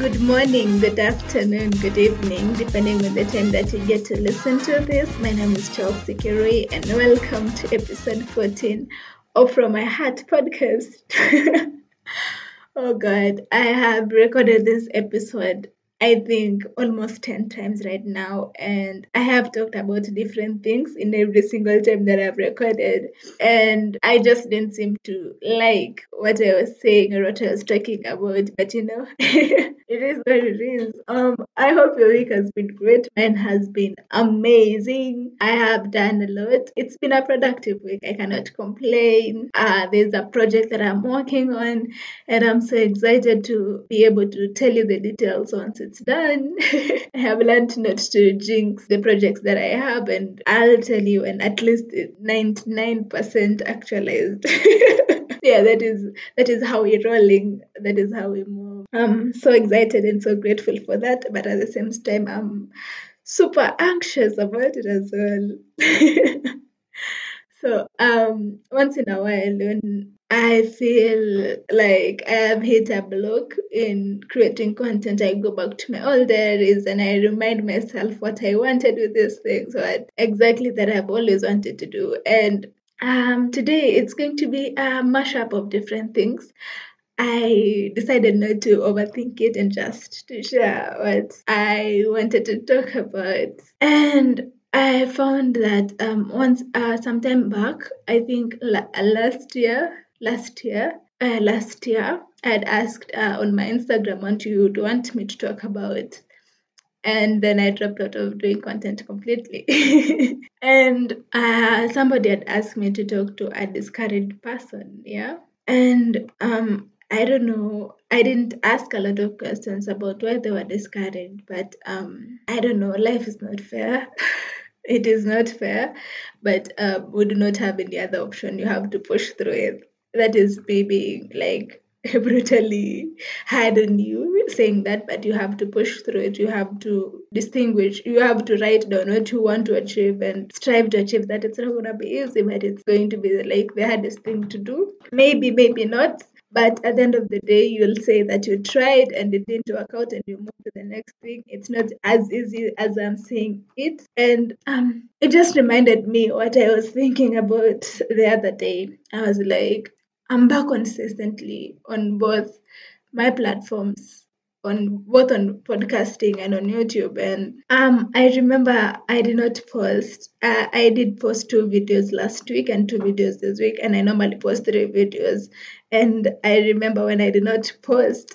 Good morning, good afternoon, good evening, depending on the time that you get to listen to this. My name is Chelsea Kirui, and welcome to episode 14 of From My Heart podcast. Oh God, I have recorded this episode, I think, almost 10 times right now, and I have talked about different things in every single time that I've recorded, and I just didn't seem to like what I was saying or what I was talking about, but it is what it is. I hope your week has been great. Mine has been amazing. I have done a lot. It's been a productive week. I cannot complain. There's a project that I'm working on, and I'm so excited to be able to tell you the details once it's done. I have learned not to jinx the projects that I have, and I'll tell you, and at least 99% actualized. Yeah, that is how we're rolling. That is how we move. I'm so excited and so grateful for that, but at the same time, I'm super anxious about it as well. So once in a while when I feel like I have hit a block in creating content, I go back to my old diaries and I remind myself what I wanted with these things, what exactly that I've always wanted to do. And today it's going to be a mashup of different things. I decided not to overthink it and just to share what I wanted to talk about. And I found that sometime back, I think last year, I had asked on my Instagram what you would want me to talk about. And then I dropped out of doing content completely. And somebody had asked me to talk to a discouraged person, yeah. And I don't know. I didn't ask a lot of questions about why they were discouraged, but I don't know. Life is not fair. It is not fair, but we do not have any other option. You have to push through it. That is me being like brutally hard on you saying that, but you have to push through it. You have to distinguish. You have to write down what you want to achieve and strive to achieve that. It's not going to be easy, but it's going to be like the hardest thing to do. Maybe, maybe not. But at the end of the day, you'll say that you tried and it didn't work out and you move to the next thing. It's not as easy as I'm saying it. And it just reminded me what I was thinking about the other day. I was like, I'm back consistently on both my platforms, on podcasting and on YouTube. And I remember I did not post. I did post 2 videos last week and 2 videos this week, and I normally post 3 videos. And I remember when I did not post,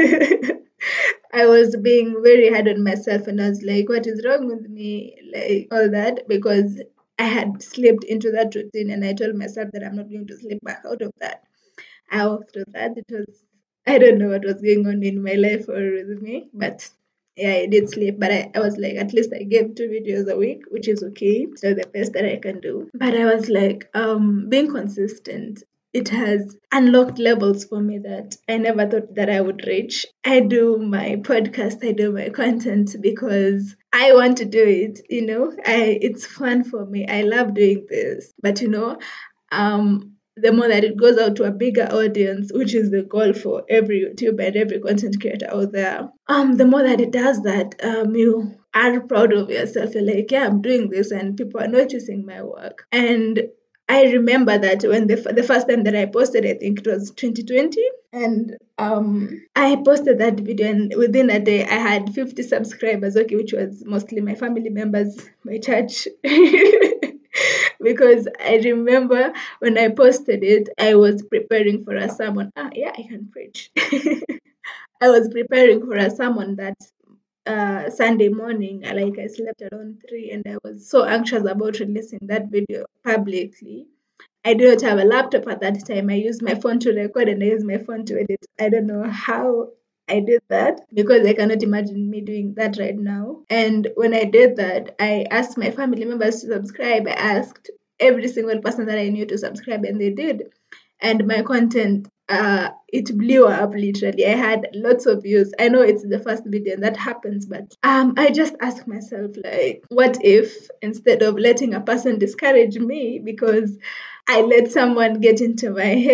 I was being very hard on myself, and I was like, "What is wrong with me?" Like all that because I had slipped into that routine, and I told myself that I'm not going to slip back out of that. I walked through that. It was, I don't know what was going on in my life or with me, but yeah, I did sleep. But I was like, at least I gave 2 videos a week, which is okay. So the best that I can do. But I was like, being consistent. It has unlocked levels for me that I never thought that I would reach. I do my podcast, I do my content because I want to do it. It's fun for me. I love doing this. But the more that it goes out to a bigger audience, which is the goal for every YouTuber and every content creator out there, the more that it does that, you are proud of yourself. You're like, yeah, I'm doing this, and people are noticing my work. And I remember that when the first time that I posted, I think it was 2020, and I posted that video, and within a day, I had 50 subscribers. Okay, which was mostly my family members, my church. Because I remember when I posted it, I was preparing for a sermon. Yeah, I can preach. I was preparing for a sermon that Sunday morning. Like I slept around 3, and I was so anxious about releasing that video publicly. I didn't have a laptop at that time. I used my phone to record and I used my phone to edit. I don't know how I did that because I cannot imagine me doing that right now. And when I did that, I asked my family members to subscribe. I asked every single person that I knew to subscribe, and they did. And my content, it blew up literally. I had lots of views. I know it's the first video and that happens, but I just ask myself, like, what if instead of letting a person discourage me because I let someone get into my head,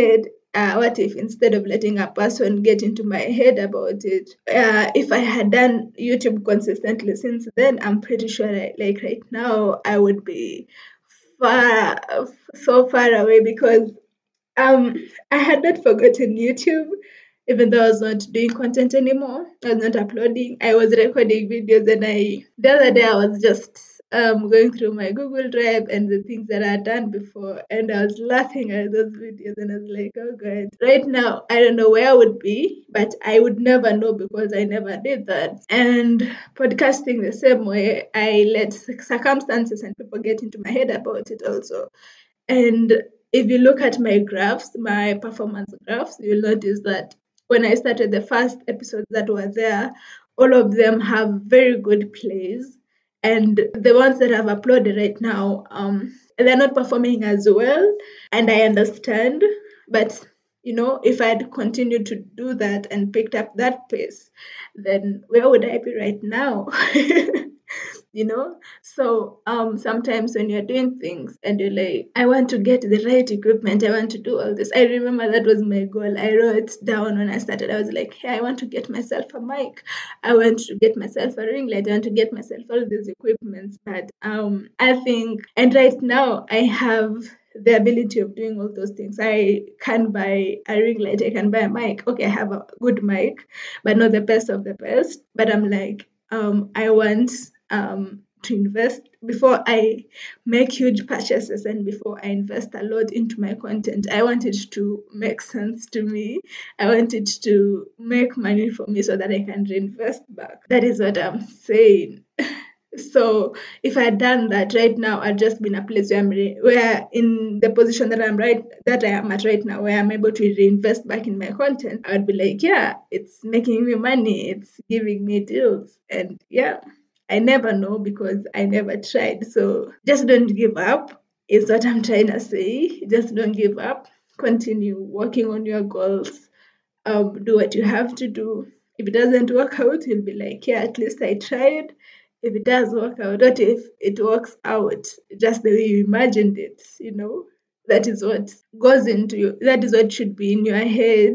what if instead of letting a person get into my head about it, if I had done YouTube consistently since then, I'm pretty sure like right now I would be far so far away because um, I had not forgotten YouTube, even though I was not doing content anymore. I was not uploading. I was recording videos, and the other day I was just going through my Google Drive and the things that I had done before, and I was laughing at those videos, and I was like, oh god. Right now, I don't know where I would be, but I would never know because I never did that. And podcasting the same way, I let circumstances and people get into my head about it also. And if you look at my graphs, my performance graphs, you'll notice that when I started the first episodes that were there, all of them have very good plays. And the ones that I've uploaded right now, they're not performing as well. And I understand. But, if I had continued to do that and picked up that pace, then where would I be right now? So sometimes when you're doing things and you're like, I want to get the right equipment, I want to do all this. I remember that was my goal. I wrote down when I started, I was like, hey, I want to get myself a mic, I want to get myself a ring light, I want to get myself all these equipments. But I think, and right now I have the ability of doing all those things. I can buy a ring light, I can buy a mic. Okay, I have a good mic, but not the best of the best. But I'm like, I want to invest before I make huge purchases and before I invest a lot into my content. I want it to make sense to me. I want it to make money for me so that I can reinvest back. That is what I'm saying. So if I had done that right now, I'd just be in a place where in the position that I am at right now, where I'm able to reinvest back in my content. I'd be like, yeah, it's making me money, it's giving me deals, and yeah, I never know because I never tried. So just don't give up. Is what I'm trying to say. Just don't give up. Continue working on your goals. Do what you have to do. If it doesn't work out, you'll be like, yeah, at least I tried. If it does work out, what if it works out just the way you imagined it? That is what goes into you. That is what should be in your head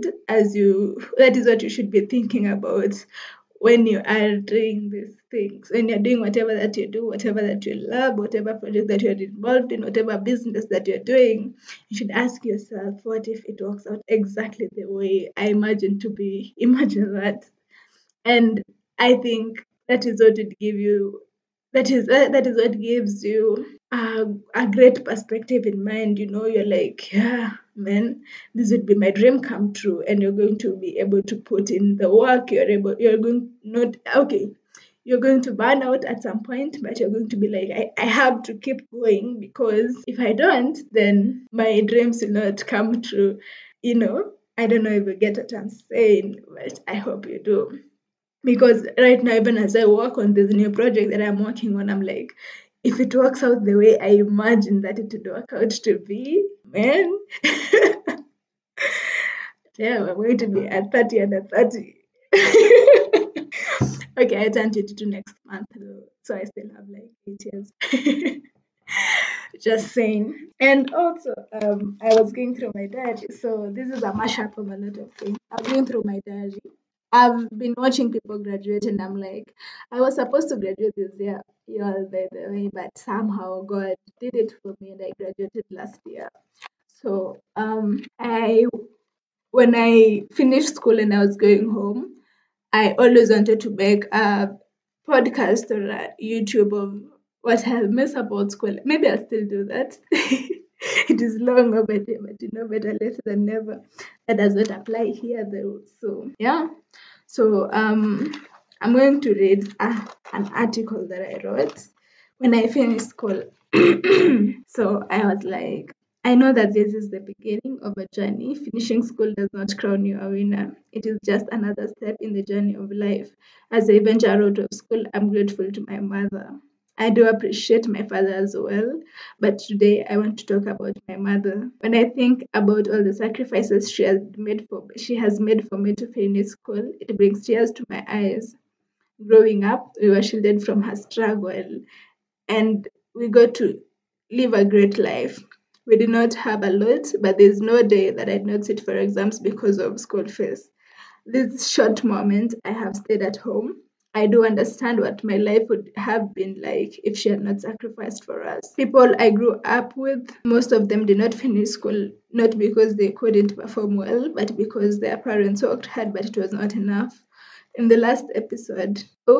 that is what you should be thinking about when you are doing these things, when you're doing whatever that you do, whatever that you love, whatever project that you're involved in, whatever business that you're doing, you should ask yourself, what if it works out exactly the way I imagine to be? Imagine that. And I think that is what would give you that is what gives you a great perspective in mind. You're like, yeah, man, this would be my dream come true, and you're going to be able to put in the work. You're going not okay, you're going to burn out at some point, but you're going to be like, I have to keep going, because if I don't, then my dreams will not come true. I don't know if you get what I'm saying, but I hope you do. Because right now, even as I work on this new project that I'm working on, I'm like, if it works out the way I imagine that it would work out to be, man, yeah, we're going to be at 30 and at 30. Okay, I turned 22 next month, though, so I still have like 8 years. Just saying. And also, I was going through my diary. So this is a mashup of a lot of things. I was going through my diary. I've been watching people graduate, and I'm like, I was supposed to graduate this year, by the way, but somehow God did it for me, and I graduated last year. So I when I finished school and I was going home, I always wanted to make a podcast or a YouTube of what I miss about school. Maybe I'll still do that. It is long overdue, but better late than never. That does not apply here though. So yeah. So I'm going to read an article that I wrote when I finished school. So I was like, I know that this is the beginning of a journey. Finishing school does not crown you a winner. It is just another step in the journey of life. As I venture out of school, I'm grateful to my mother. I do appreciate my father as well, but today I want to talk about my mother. When I think about all the sacrifices she has made for me to finish school, it brings tears to my eyes. Growing up, we were shielded from her struggle, and we got to live a great life. We did not have a lot, but there's no day that I did not sit for exams because of school fees. This short moment I have stayed at home, I do understand what my life would have been like if she had not sacrificed for us. People I grew up with, most of them did not finish school, not because they couldn't perform well, but because their parents worked hard, but it was not enough. In the last episode,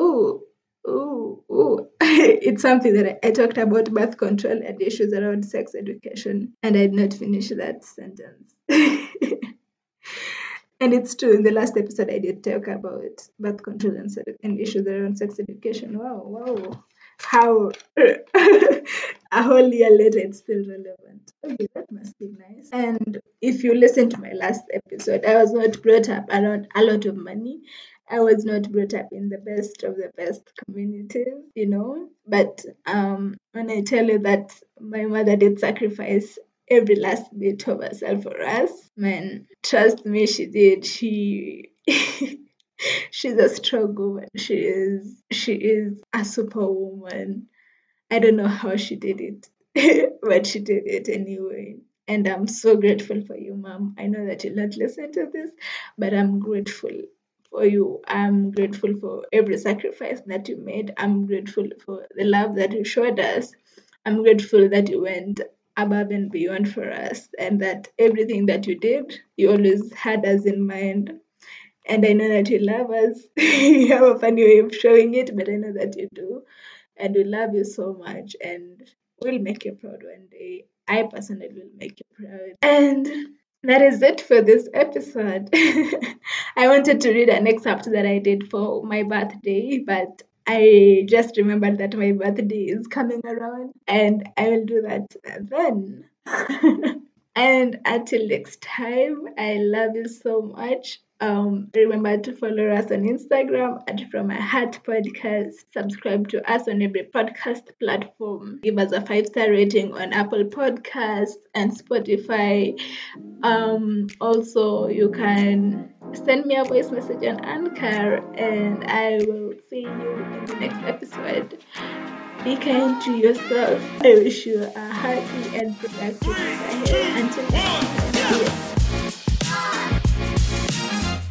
it's something that I talked about birth control and issues around sex education, and I did not finish that sentence. And it's true, in the last episode, I did talk about birth control and issues around sex education. Wow, wow. How a whole year later it's still relevant. Okay, that must be nice. And if you listen to my last episode, I was not brought up around a lot of money. I was not brought up in the best of the best communities, But when I tell you that my mother did sacrifice every last bit of herself for us. Man, trust me, she did. She's a strong woman. She is a superwoman. I don't know how she did it, but she did it anyway. And I'm so grateful for you, Mom. I know that you'll not listen to this, but I'm grateful for you. I'm grateful for every sacrifice that you made. I'm grateful for the love that you showed us. I'm grateful that you went above and beyond for us, and that everything that you did, you always had us in mind. And I know that you love us. You have a funny way of showing it, but I know that you do. And we love you so much, and we'll make you proud one day. I personally will make you proud. And that is it for this episode. I wanted to read an excerpt that I did for my birthday, but I just remembered that my birthday is coming around, and I will do that then. And until next time, I love you so much. Remember to follow us on Instagram at From My Heart Podcast. Subscribe to us on every podcast platform. Give us a 5-star rating on Apple Podcasts and Spotify. Also, you can send me a voice message on Anchor, and I will see you in the next episode. Be kind to yourself. I wish you a happy and productive day ahead. Until next time.